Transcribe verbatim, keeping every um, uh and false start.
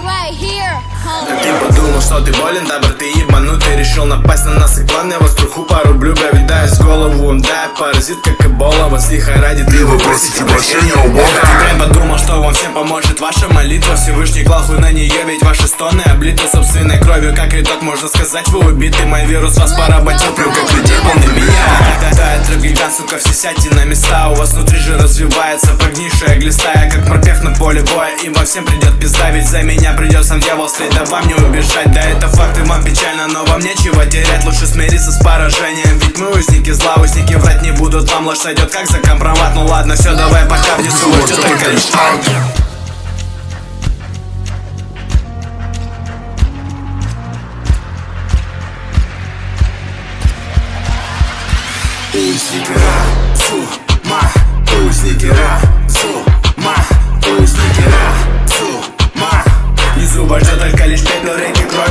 Ты подумал, что ты болен, добр, ты ебанутый. Решил напасть на нас и планы, вас труху порублю, бля, видаю с голову. Да, паразит, как эбола, вас лихорадит. И вы просите прощения у Бога. Ты прям подумал, что вам всем поможет ваша молитва. Всевышний клал хуй на нее, ведь ваши стоны облиты собственной кровью. Как итог, можно сказать, вы убиты. Мой вирус вас поработил, прям как людей пандемия. Тает рэп гигант, сука, все сядьте на места. У вас внутри же развивается прогнившая глиста. Я как морпех на поле боя, и вам всем придет пизда. Ведь за меня придет сам дьявол встреть, да вам не убежать. Да это факты, вам печально, но вам нечего терять. Лучше смириться с поражением, ведь мы узники зла. Узники врать не будут, вам ложь сойдет как за компромат. Ну ладно, все, давай пока, внесу ждет только лишь узники разума, узники разума, узники разума. Внизу вас ждет только лишь пепел, реки, кровь.